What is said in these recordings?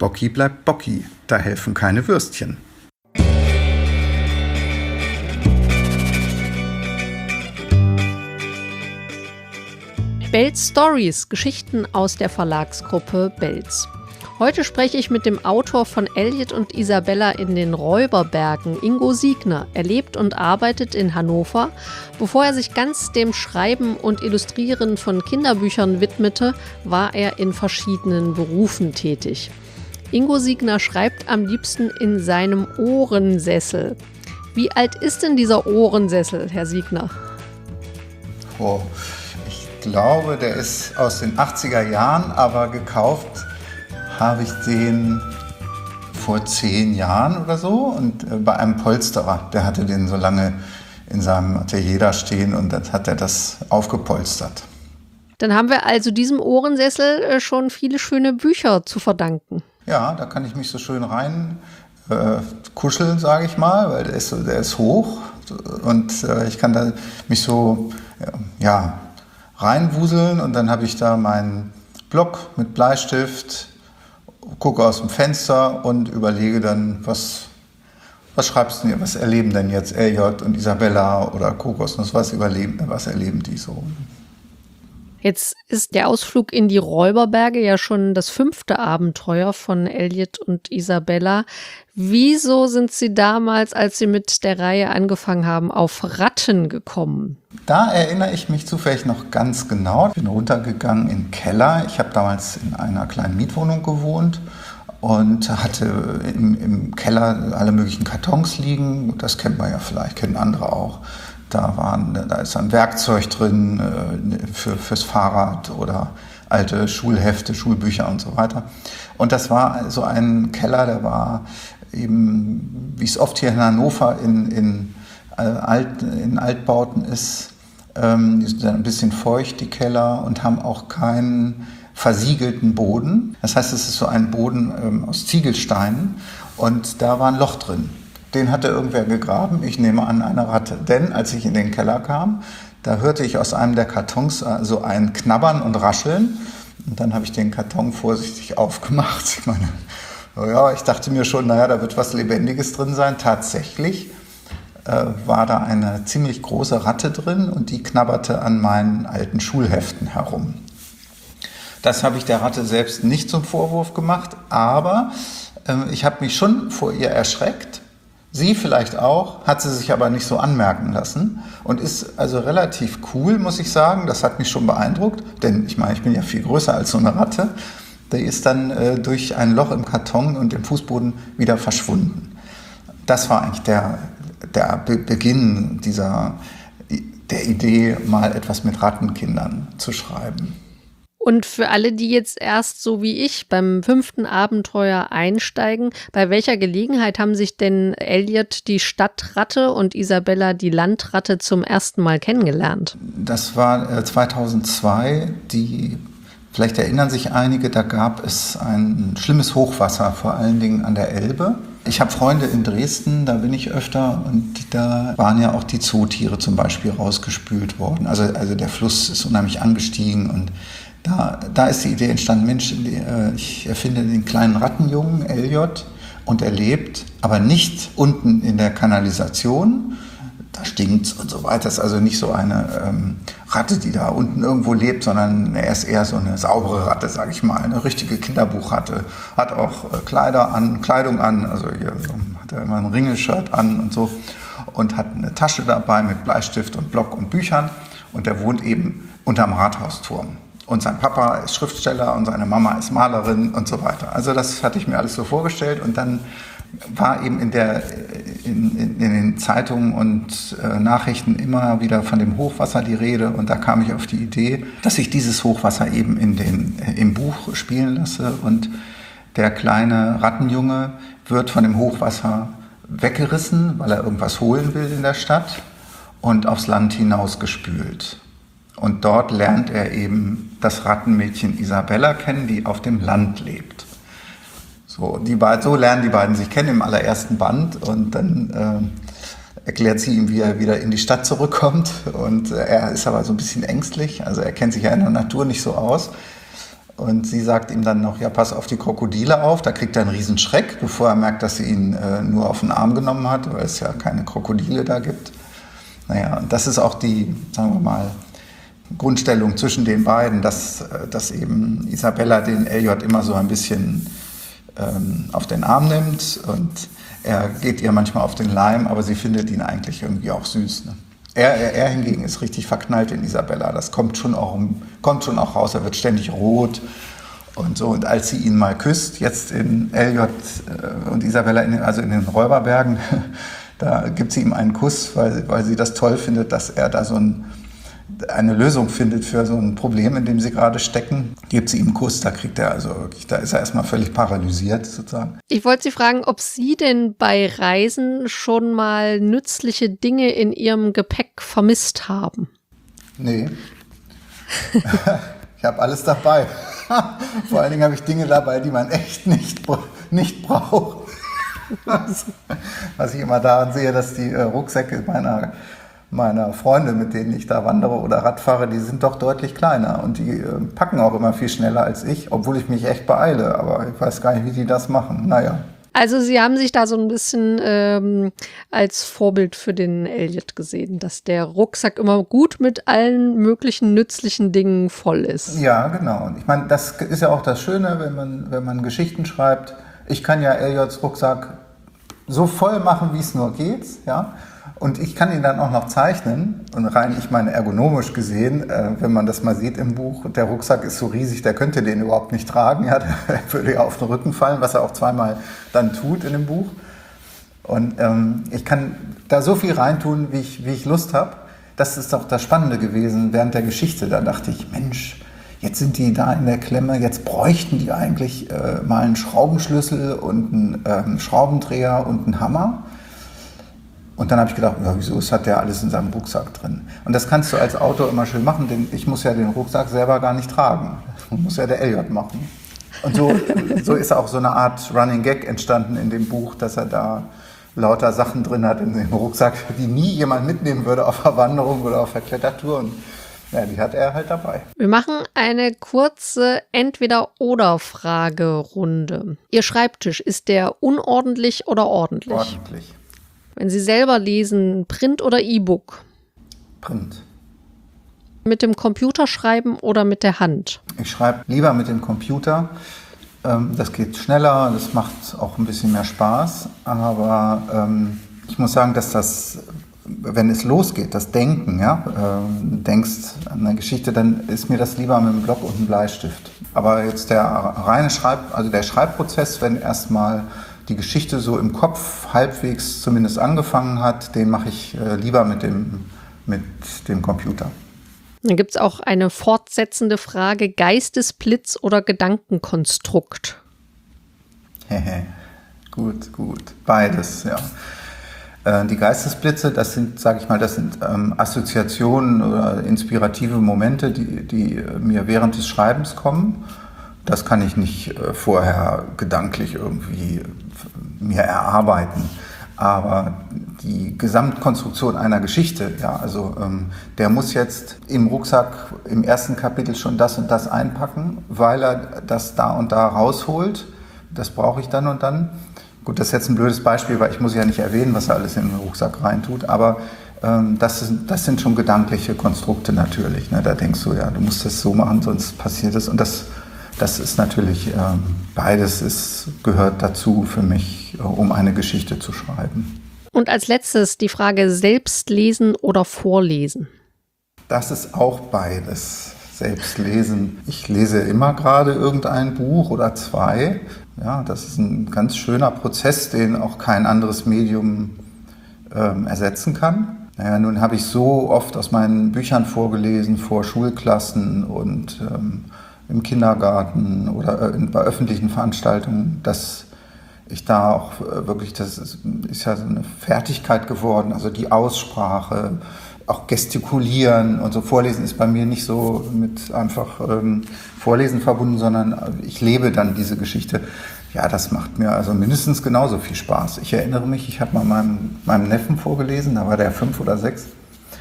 Bocki bleibt Bocki, da helfen keine Würstchen. Belz Stories, Geschichten aus der Verlagsgruppe Belz. Heute spreche ich mit dem Autor von Elliot und Isabella in den Räuberbergen, Ingo Siegner. Er lebt und arbeitet in Hannover. Bevor er sich ganz dem Schreiben und Illustrieren von Kinderbüchern widmete, war er in verschiedenen Berufen tätig. Ingo Siegner schreibt am liebsten in seinem Ohrensessel. Wie alt ist denn dieser Ohrensessel, Herr Siegner? Ich glaube, der ist aus den 80er Jahren, aber gekauft habe ich den vor 10 Jahren oder so und bei einem Polsterer, der hatte den so lange in seinem Atelier da stehen und dann hat er das aufgepolstert. Dann haben wir also diesem Ohrensessel schon viele schöne Bücher zu verdanken. Ja, da kann ich mich so schön rein kuscheln, sage ich mal, weil der ist hoch und ich kann da mich so reinwuseln und dann habe ich da meinen Block mit Bleistift, gucke aus dem Fenster und überlege dann, was schreibst du denn, was erleben denn jetzt Elliot und Isabella oder Kokosnuss, was erleben die so? Jetzt ist der Ausflug in die Räuberberge ja schon das 5. Abenteuer von Elliot und Isabella. Wieso sind Sie damals, als Sie mit der Reihe angefangen haben, auf Ratten gekommen? Da erinnere ich mich zufällig noch ganz genau. Ich bin runtergegangen in den Keller. Ich habe damals in einer kleinen Mietwohnung gewohnt und hatte im Keller alle möglichen Kartons liegen. Das kennt man ja vielleicht, kennen andere auch. Da ist ein Werkzeug drin fürs Fahrrad oder alte Schulhefte, Schulbücher und so weiter. Und das war so ein Keller, der war eben, wie es oft hier in Hannover in Altbauten ist, die sind ein bisschen feucht, die Keller, und haben auch keinen versiegelten Boden. Das heißt, es ist so ein Boden aus Ziegelsteinen und da war ein Loch drin. Den hatte irgendwer gegraben, ich nehme an, eine Ratte. Denn als ich in den Keller kam, da hörte ich aus einem der Kartons so ein Knabbern und Rascheln. Und dann habe ich den Karton vorsichtig aufgemacht. Ich meine, ich dachte mir schon, da wird was Lebendiges drin sein. Tatsächlich war da eine ziemlich große Ratte drin und die knabberte an meinen alten Schulheften herum. Das habe ich der Ratte selbst nicht zum Vorwurf gemacht, aber ich habe mich schon vor ihr erschreckt. Sie vielleicht auch, hat sie sich aber nicht so anmerken lassen und ist also relativ cool, muss ich sagen. Das hat mich schon beeindruckt, denn ich bin ja viel größer als so eine Ratte. Die ist dann durch ein Loch im Karton und im Fußboden wieder verschwunden. Das war eigentlich der Beginn der Idee, mal etwas mit Rattenkindern zu schreiben. Und für alle, die jetzt erst so wie ich beim 5. Abenteuer einsteigen, bei welcher Gelegenheit haben sich denn Elliot die Stadtratte und Isabella die Landratte zum ersten Mal kennengelernt? Das war 2002, vielleicht erinnern sich einige, da gab es ein schlimmes Hochwasser, vor allen Dingen an der Elbe. Ich habe Freunde in Dresden, da bin ich öfter und da waren ja auch die Zootiere zum Beispiel rausgespült worden. Also der Fluss ist unheimlich angestiegen und da ist die Idee entstanden, Mensch, ich erfinde den kleinen Rattenjungen, Elliot, und er lebt, aber nicht unten in der Kanalisation, da stinkt's und so weiter. Das ist also nicht so eine Ratte, die da unten irgendwo lebt, sondern er ist eher so eine saubere Ratte, sage ich mal, eine richtige Kinderbuchratte. Hat auch Kleidung an, also hier hat er immer ein Ringelshirt an und so und hat eine Tasche dabei mit Bleistift und Block und Büchern und der wohnt eben unterm Rathausturm. Und sein Papa ist Schriftsteller und seine Mama ist Malerin und so weiter. Also das hatte ich mir alles so vorgestellt und dann war eben in den Zeitungen und Nachrichten immer wieder von dem Hochwasser die Rede und da kam ich auf die Idee, dass ich dieses Hochwasser eben im Buch spielen lasse und der kleine Rattenjunge wird von dem Hochwasser weggerissen, weil er irgendwas holen will in der Stadt und aufs Land hinausgespült. Und dort lernt er eben das Rattenmädchen Isabella kennen, die auf dem Land lebt. So lernen die beiden sich kennen im allerersten Band und dann erklärt sie ihm, wie er wieder in die Stadt zurückkommt und er ist aber so ein bisschen ängstlich, also er kennt sich ja in der Natur nicht so aus Und sie sagt ihm dann noch, ja, pass auf die Krokodile auf. Da kriegt er einen riesen Schreck, bevor er merkt, dass sie ihn nur auf den Arm genommen hat, weil es ja keine Krokodile da gibt. Naja, und das ist auch die, sagen wir mal, Grundstellung zwischen den beiden, dass eben Isabella den Elliot immer so ein bisschen auf den Arm nimmt und er geht ihr manchmal auf den Leim, aber sie findet ihn eigentlich irgendwie auch süß. Ne? Er hingegen ist richtig verknallt in Isabella. Das kommt schon auch raus. Er wird ständig rot und so. Und als sie ihn mal küsst, jetzt in Elliot und Isabella, also in den Räuberbergen, da gibt sie ihm einen Kuss, weil sie das toll findet, dass er da so eine Lösung findet für so ein Problem, in dem sie gerade stecken. Gibt sie ihm einen Kuss, da kriegt er also wirklich, da ist er erstmal völlig paralysiert sozusagen. Ich wollte Sie fragen, ob Sie denn bei Reisen schon mal nützliche Dinge in Ihrem Gepäck vermisst haben? Nee. Ich habe alles dabei. Vor allen Dingen habe ich Dinge dabei, die man echt nicht braucht. Was ich immer daran sehe, dass die Rucksäcke meiner Freunde, mit denen ich da wandere oder Radfahre, die sind doch deutlich kleiner und die packen auch immer viel schneller als ich, obwohl ich mich echt beeile, aber ich weiß gar nicht, wie die das machen. Naja. Also Sie haben sich da so ein bisschen als Vorbild für den Elliot gesehen, dass der Rucksack immer gut mit allen möglichen nützlichen Dingen voll ist. Ja, genau. Und ich meine, das ist ja auch das Schöne, wenn man Geschichten schreibt. Ich kann ja Elliots Rucksack so voll machen, wie es nur geht, ja. Und ich kann ihn dann auch noch zeichnen. Und rein, ich meine, ergonomisch gesehen, wenn man das mal sieht im Buch, der Rucksack ist so riesig, der könnte den überhaupt nicht tragen. Ja, der würde ja auf den Rücken fallen, was er auch zweimal dann tut in dem Buch. Und ich kann da so viel reintun, wie ich Lust habe. Das ist doch das Spannende gewesen während der Geschichte. Da dachte ich, Mensch, jetzt sind die da in der Klemme, jetzt bräuchten die eigentlich mal einen Schraubenschlüssel und einen Schraubendreher und einen Hammer. Und dann habe ich gedacht, ja, wieso hat der alles in seinem Rucksack drin? Und das kannst du als Autor immer schön machen, denn ich muss ja den Rucksack selber gar nicht tragen. Das muss ja der Elliot machen. Und so ist auch so eine Art Running Gag entstanden in dem Buch, dass er da lauter Sachen drin hat in dem Rucksack, die nie jemand mitnehmen würde auf der Wanderung oder auf der Klettertour. Und ja, die hat er halt dabei. Wir machen eine kurze Entweder-oder-Fragerunde. Ihr Schreibtisch, ist der unordentlich oder ordentlich? Ordentlich. Wenn Sie selber lesen, Print oder E-Book? Print. Mit dem Computer schreiben oder mit der Hand? Ich schreibe lieber mit dem Computer. Das geht schneller, das macht auch ein bisschen mehr Spaß. Aber ich muss sagen, dass das, wenn es losgeht, das Denken, ja, denkst an eine Geschichte, dann ist mir das lieber mit einem Block und einem Bleistift. Aber jetzt der der Schreibprozess, wenn erstmal die Geschichte so im Kopf halbwegs zumindest angefangen hat, den mache ich lieber mit dem Computer. Dann gibt es auch eine fortsetzende Frage, Geistesblitz oder Gedankenkonstrukt? Gut. Beides, ja. Die Geistesblitze, das sind Assoziationen oder inspirative Momente, die mir während des Schreibens kommen. Das kann ich nicht vorher gedanklich irgendwie mir erarbeiten. Aber die Gesamtkonstruktion einer Geschichte, ja, also der muss jetzt im Rucksack im ersten Kapitel schon das und das einpacken, weil er das da und da rausholt. Das brauche ich dann und dann. Gut, das ist jetzt ein blödes Beispiel, weil ich muss ja nicht erwähnen, was er alles in den Rucksack reintut, aber das sind schon gedankliche Konstrukte natürlich. Ne? Da denkst du, ja, du musst das so machen, sonst passiert es. Und das ist natürlich, beides gehört dazu für mich, um eine Geschichte zu schreiben. Und als letztes die Frage, selbst lesen oder vorlesen? Das ist auch beides. Selbst lesen. Ich lese immer gerade irgendein Buch oder zwei. Ja, das ist ein ganz schöner Prozess, den auch kein anderes Medium ersetzen kann. Naja, nun habe ich so oft aus meinen Büchern vorgelesen, vor Schulklassen und im Kindergarten oder bei öffentlichen Veranstaltungen, dass ich da auch wirklich, das ist ja so eine Fertigkeit geworden, also die Aussprache, auch gestikulieren und so. Vorlesen ist bei mir nicht so mit einfach Vorlesen verbunden, sondern ich lebe dann diese Geschichte. Ja, das macht mir also mindestens genauso viel Spaß. Ich erinnere mich, ich habe mal meinem Neffen vorgelesen, da war der 5 oder 6.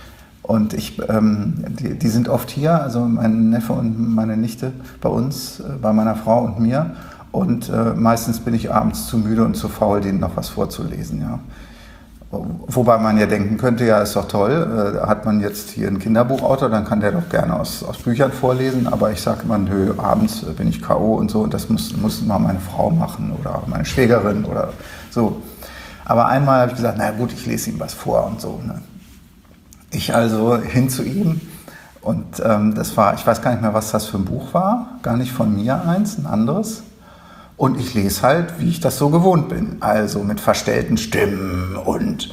Und die sind oft hier, also mein Neffe und meine Nichte bei uns, bei meiner Frau und mir. Und meistens bin ich abends zu müde und zu faul, denen noch was vorzulesen. Ja. Wobei man ja denken könnte, ja, ist doch toll, hat man jetzt hier einen Kinderbuchautor, dann kann der doch gerne aus Büchern vorlesen. Aber ich sage immer, nö, abends bin ich K.O. und so und das muss mal meine Frau machen oder meine Schwägerin oder so. Aber einmal habe ich gesagt, na gut, ich lese ihm was vor und so. Ne. Ich also hin zu ihm und das war, ich weiß gar nicht mehr, was das für ein Buch war, gar nicht von mir eins, ein anderes. Und ich lese halt, wie ich das so gewohnt bin, also mit verstellten Stimmen und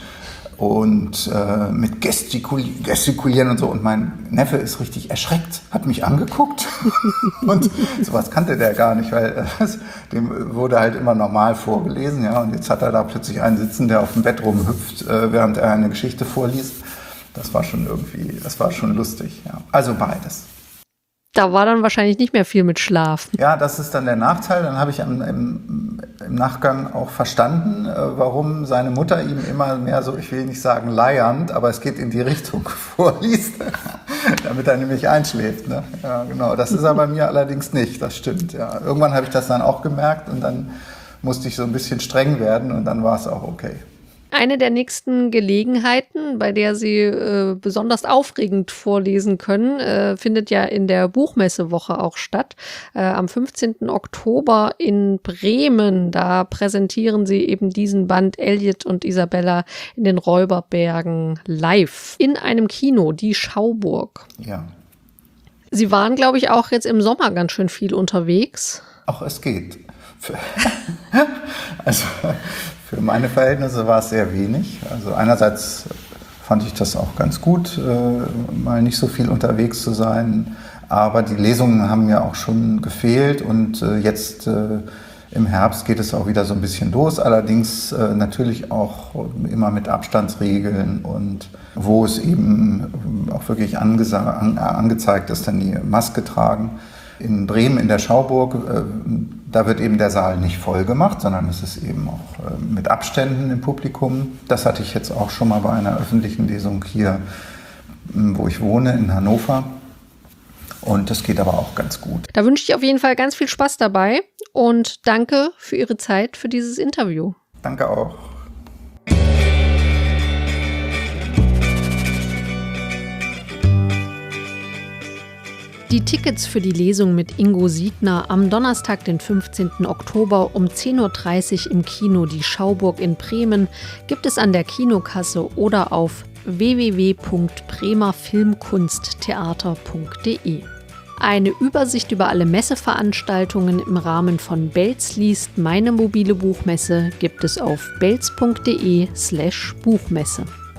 mit Gestikulieren und so. Und mein Neffe ist richtig erschreckt, hat mich angeguckt und sowas kannte der gar nicht, weil dem wurde halt immer normal vorgelesen. Ja. Und jetzt hat er da plötzlich einen sitzen, der auf dem Bett rumhüpft, während er eine Geschichte vorliest. Das war schon lustig. Ja. Also beides. Da war dann wahrscheinlich nicht mehr viel mit Schlafen. Ja, das ist dann der Nachteil. Dann habe ich im Nachgang auch verstanden, warum seine Mutter ihm immer mehr so, ich will nicht sagen leiernd, aber es geht in die Richtung vorliest, damit er nämlich einschläft. Ne? Ja, genau. Das ist er bei mir allerdings nicht, das stimmt. Ja. Irgendwann habe ich das dann auch gemerkt und dann musste ich so ein bisschen streng werden und dann war es auch okay. Eine der nächsten Gelegenheiten, bei der Sie besonders aufregend vorlesen können, findet ja in der Buchmessewoche auch statt. Am 15. Oktober in Bremen, da präsentieren Sie eben diesen Band Elliot und Isabella in den Räuberbergen live. In einem Kino, die Schauburg. Ja. Sie waren, glaube ich, auch jetzt im Sommer ganz schön viel unterwegs. Ach, es geht. Also für meine Verhältnisse war es sehr wenig. Also einerseits fand ich das auch ganz gut, mal nicht so viel unterwegs zu sein. Aber die Lesungen haben mir auch schon gefehlt und jetzt im Herbst geht es auch wieder so ein bisschen los. Allerdings natürlich auch immer mit Abstandsregeln und wo es eben auch wirklich angezeigt ist, dann die Maske tragen. In Bremen in der Schauburg, da wird eben der Saal nicht voll gemacht, sondern es ist eben auch mit Abständen im Publikum. Das hatte ich jetzt auch schon mal bei einer öffentlichen Lesung hier, wo ich wohne, in Hannover. Und das geht aber auch ganz gut. Da wünsche ich auf jeden Fall ganz viel Spaß dabei und danke für Ihre Zeit für dieses Interview. Danke auch. Die Tickets für die Lesung mit Ingo Siegner am Donnerstag, den 15. Oktober um 10.30 Uhr im Kino Die Schauburg in Bremen gibt es an der Kinokasse oder auf www.bremerfilmkunsttheater.de. Eine Übersicht über alle Messeveranstaltungen im Rahmen von Belz liest, meine mobile Buchmesse, gibt es auf belz.de/Buchmesse.